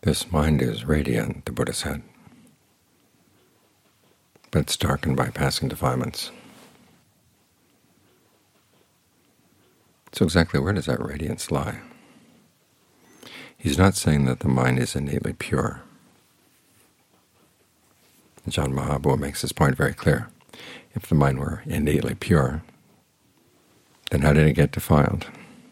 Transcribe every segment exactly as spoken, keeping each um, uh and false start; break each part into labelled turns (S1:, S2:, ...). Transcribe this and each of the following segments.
S1: This mind is radiant, the Buddha said, but it's darkened by passing defilements. So exactly where does that radiance lie? He's not saying that the mind is innately pure. Ajaan Maha makes this point very clear. If the mind were innately pure, then how did it get defiled?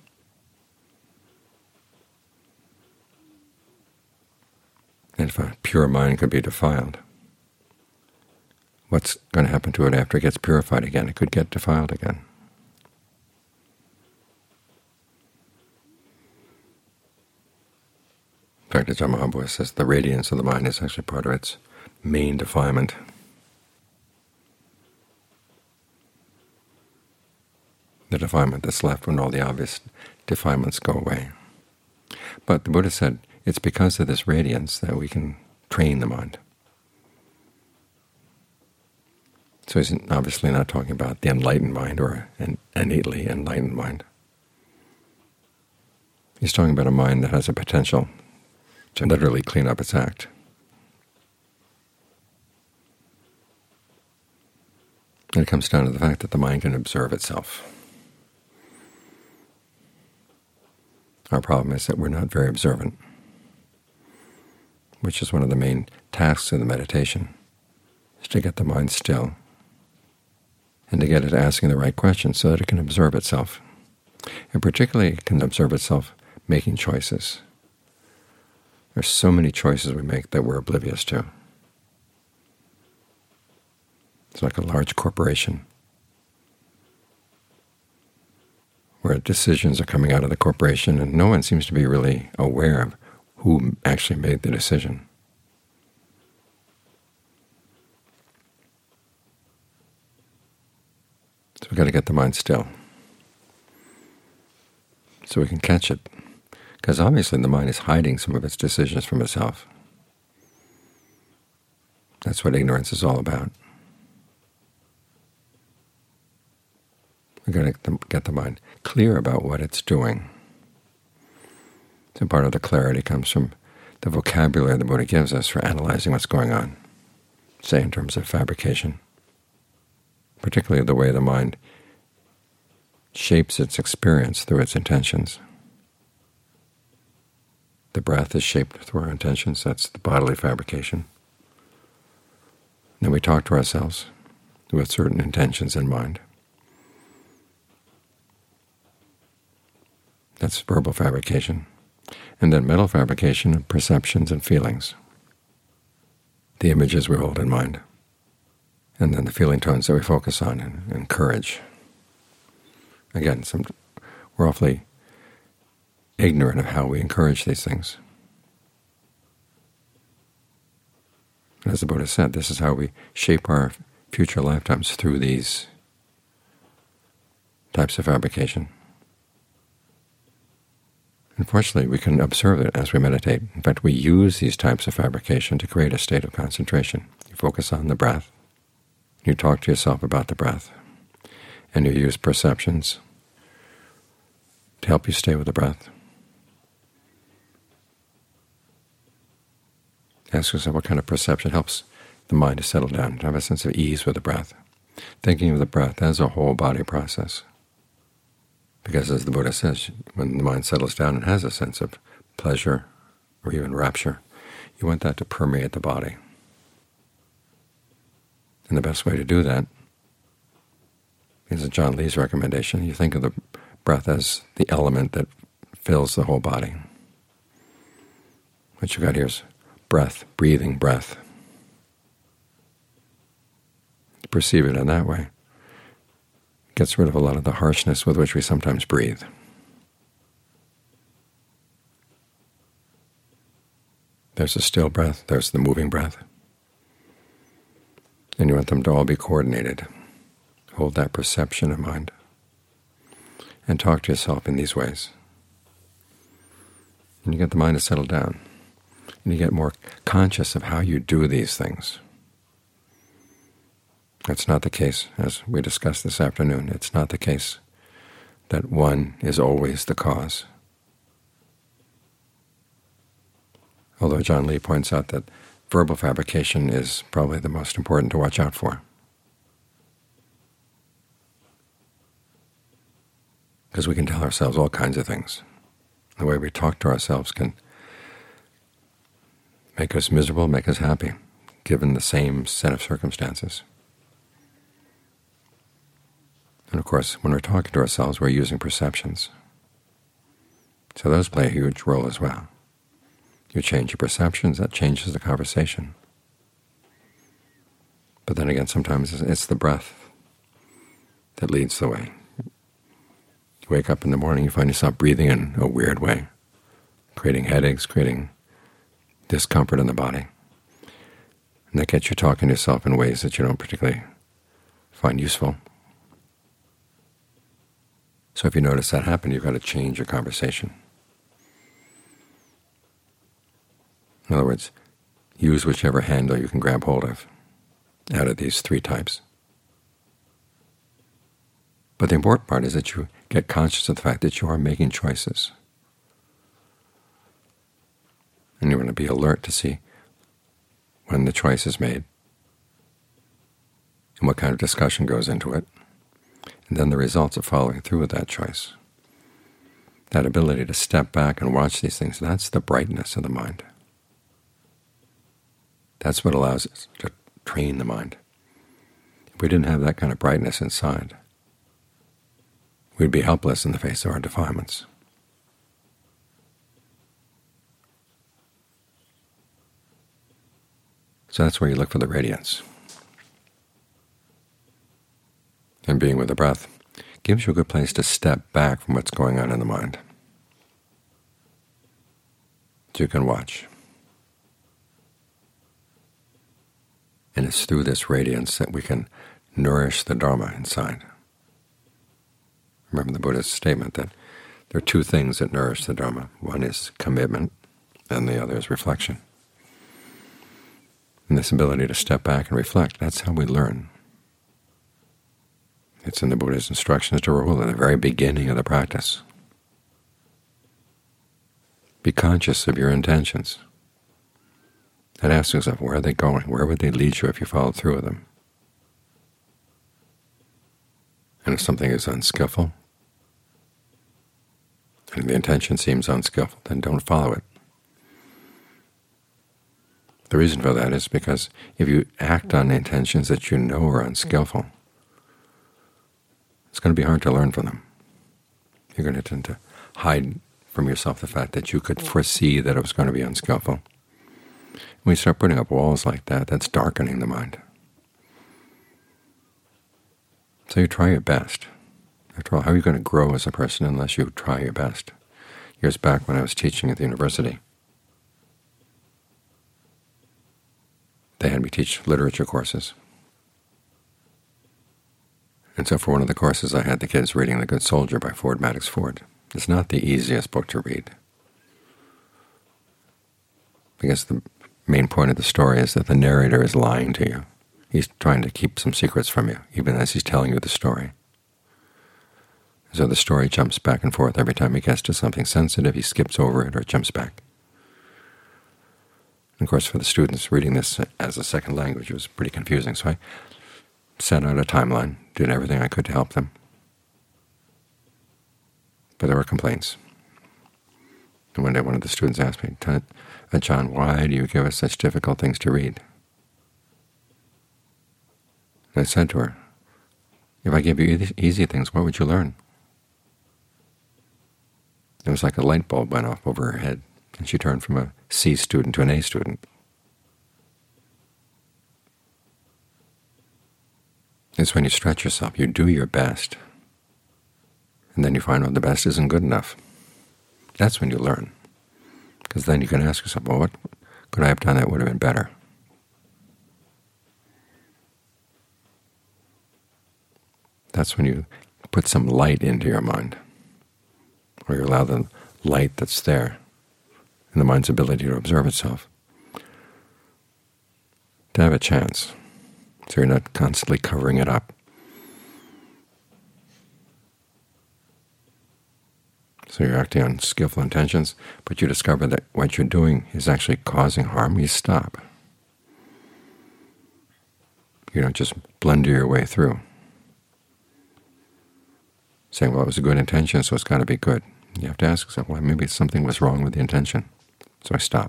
S1: And if a pure mind could be defiled, what's going to happen to it after it gets purified again? It could get defiled again. In fact, Ajaan Maha says the radiance of the mind is actually part of its main defilement. The defilement that's left when all the obvious defilements go away. But the Buddha said it's because of this radiance that we can train the mind. So he's obviously not talking about the enlightened mind or an innately enlightened mind. He's talking about a mind that has a potential to literally clean up its act. And it comes down to the fact that the mind can observe itself. Our problem is that we're not very observant, which is one of the main tasks of the meditation, is to get the mind still and to get it asking the right questions so that it can observe itself. And particularly it can observe itself making choices. There's so many choices we make that we're oblivious to. It's like a large corporation where decisions are coming out of the corporation and no one seems to be really aware of who actually made the decision. So we've got to get the mind still so we can catch it, because obviously the mind is hiding some of its decisions from itself. That's what ignorance is all about. We've got to get the mind clear about what it's doing. So part of the clarity comes from the vocabulary the Buddha gives us for analyzing what's going on, say in terms of fabrication, particularly the way the mind shapes its experience through its intentions. The breath is shaped through our intentions. That's the bodily fabrication. And then we talk to ourselves with certain intentions in mind. That's verbal fabrication. And then mental fabrication of perceptions and feelings, the images we hold in mind, and then the feeling tones that we focus on and encourage. Again, some, we're awfully ignorant of how we encourage these things. And as the Buddha said, this is how we shape our future lifetimes, through these types of fabrication. Unfortunately, we can observe it as we meditate. In fact, we use these types of fabrication to create a state of concentration. You focus on the breath. You talk to yourself about the breath. And you use perceptions to help you stay with the breath. Ask yourself what kind of perception helps the mind to settle down, to have a sense of ease with the breath, thinking of the breath as a whole body process. Because as the Buddha says, when the mind settles down and has a sense of pleasure or even rapture, you want that to permeate the body. And the best way to do that is John Lee's recommendation. You think of the breath as the element that fills the whole body. What you got here is breath, breathing breath. To perceive it in that way gets rid of a lot of the harshness with which we sometimes breathe. There's a still breath, there's the moving breath. And you want them to all be coordinated. Hold that perception in mind and talk to yourself in these ways. And you get the mind to settle down. And you get more conscious of how you do these things. That's not the case, as we discussed this afternoon. It's not the case that one is always the cause. although John Lee points out that verbal fabrication is probably the most important to watch out for, because we can tell ourselves all kinds of things. The way we talk to ourselves can make us miserable, make us happy, given the same set of circumstances. And of course, when we're talking to ourselves, we're using perceptions. So those play a huge role as well. You change your perceptions, that changes the conversation. But then again, sometimes it's the breath that leads the way. You wake up in the morning, you find yourself breathing in a weird way, creating headaches, creating discomfort in the body. And that gets you talking to yourself in ways that you don't particularly find useful. So if you notice that happen, you've got to change your conversation. In other words, use whichever handle you can grab hold of out of these three types. But the important part is that you get conscious of the fact that you are making choices. And you're going to be alert to see when the choice is made and what kind of discussion goes into it, and then the results of following through with that choice. That ability to step back and watch these things, that's the brightness of the mind. That's what allows us to train the mind. If we didn't have that kind of brightness inside, we'd be helpless in the face of our defilements. So that's where you look for the radiance. And being with the breath gives you a good place to step back from what's going on in the mind, so you can watch. And it's through this radiance that we can nourish the Dharma inside. Remember the Buddha's statement that there are two things that nourish the Dharma. One is commitment, and the other is reflection. And this ability to step back and reflect, that's how we learn. It's in the Buddha's instructions to rule at the very beginning of the practice. Be conscious of your intentions. And ask yourself, where are they going? Where would they lead you if you followed through with them? And if something is unskillful, and the intention seems unskillful, then don't follow it. The reason for that is because if you act on intentions that you know are unskillful, it's going to be hard to learn from them. You're going to tend to hide from yourself the fact that you could foresee that it was going to be unskillful. When you start putting up walls like that, that's darkening the mind. So you try your best. After all, how are you going to grow as a person unless you try your best? Years back when I was teaching at the university, they had me teach literature courses. And so for one of the courses I had the kids reading The Good Soldier by Ford Madox Ford. It's not the easiest book to read, because the main point of the story is that the narrator is lying to you. He's trying to keep some secrets from you, even as he's telling you the story. So the story jumps back and forth. Every time he gets to something sensitive, he skips over it or jumps back. And of course, for the students reading this as a second language, it was pretty confusing. So I set out a timeline, did everything I could to help them. But there were complaints. And one day one of the students asked me, "John, why do you give us such difficult things to read?" And I said to her, "If I gave you easy things, what would you learn?" It was like a light bulb went off over her head, and she turned from a C student to an A student. It's when you stretch yourself, you do your best, and then you find out the best isn't good enough. That's when you learn, because then you can ask yourself, well, what could I have done that would have been better? That's when you put some light into your mind, or you allow the light that's there in the mind's ability to observe itself to have a chance, so you're not constantly covering it up. So you're acting on skillful intentions, but you discover that what you're doing is actually causing harm. You stop. You don't just blunder your way through, saying, well, it was a good intention, so it's got to be good. You have to ask yourself, well, maybe something was wrong with the intention, so I stop.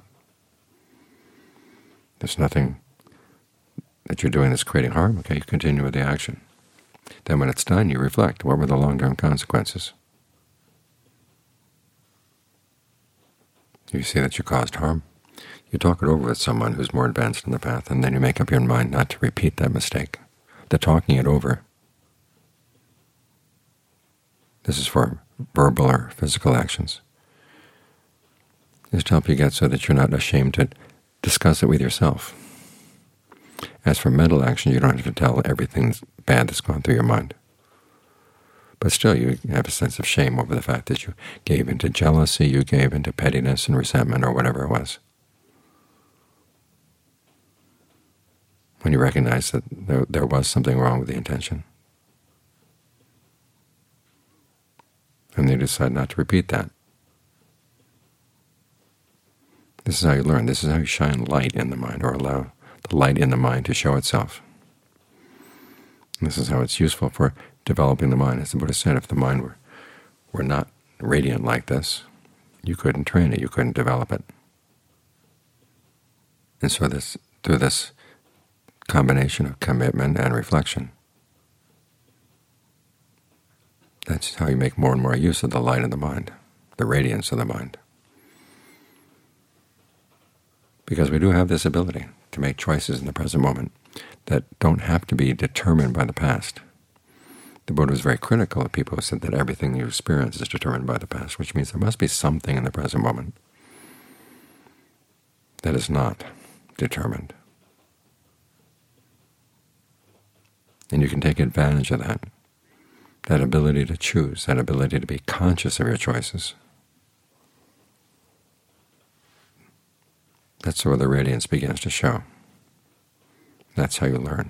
S1: There's nothing that you're doing that's creating harm. Okay, you continue with the action. Then when it's done, you reflect. What were the long-term consequences? You see that you caused harm. You talk it over with someone who's more advanced in the path, and then you make up your mind not to repeat that mistake. The talking it over, this is for verbal or physical actions, is to help you get so that you're not ashamed to discuss it with yourself. As for mental action, you don't have to tell everything bad that's gone through your mind. But still, you have a sense of shame over the fact that you gave into jealousy, you gave into pettiness and resentment, or whatever it was. When you recognize that there, there was something wrong with the intention, and you decide not to repeat that. This is how you learn. This is how you shine light in the mind, or allow the light in the mind to show itself. And this is how it's useful for developing the mind. As the Buddha said, if the mind were, were not radiant like this, you couldn't train it, you couldn't develop it. And so this, through this combination of commitment and reflection, that's how you make more and more use of the light of the mind, the radiance of the mind. Because we do have this ability to make choices in the present moment that don't have to be determined by the past. The Buddha was very critical of people who said that everything you experience is determined by the past, which means there must be something in the present moment that is not determined. And you can take advantage of that, that ability to choose, that ability to be conscious of your choices. That's where the radiance begins to show. That's how you learn.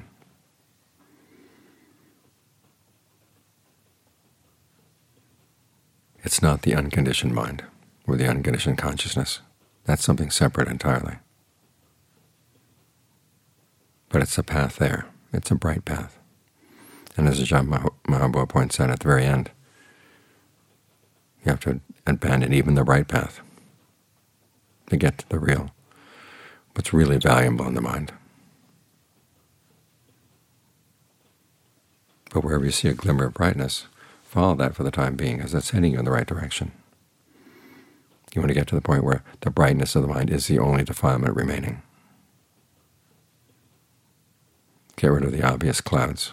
S1: It's not the unconditioned mind or the unconditioned consciousness. That's something separate entirely. But it's a path there. It's a bright path. And as Ajaan Mahabua points out at the very end, you have to abandon even the right path to get to the real, what's really valuable in the mind. But wherever you see a glimmer of brightness, follow that for the time being, as that's heading you in the right direction. You want to get to the point where the brightness of the mind is the only defilement remaining. Get rid of the obvious clouds,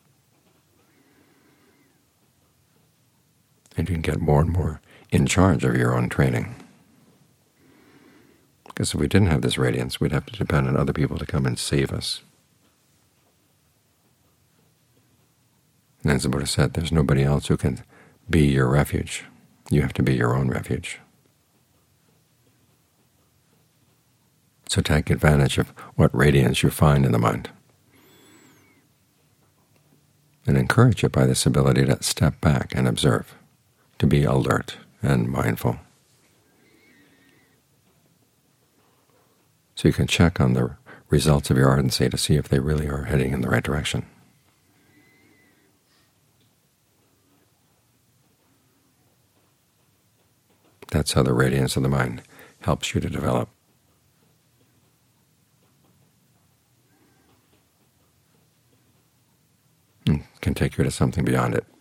S1: and you can get more and more in charge of your own training. Because if we didn't have this radiance, we'd have to depend on other people to come and save us. And as the Buddha said, there's nobody else who can be your refuge. You have to be your own refuge. So take advantage of what radiance you find in the mind, and encourage it by this ability to step back and observe, to be alert and mindful. So you can check on the results of your ardency to see if they really are heading in the right direction. That's how the radiance of the mind helps you to develop. And can take you to something beyond it.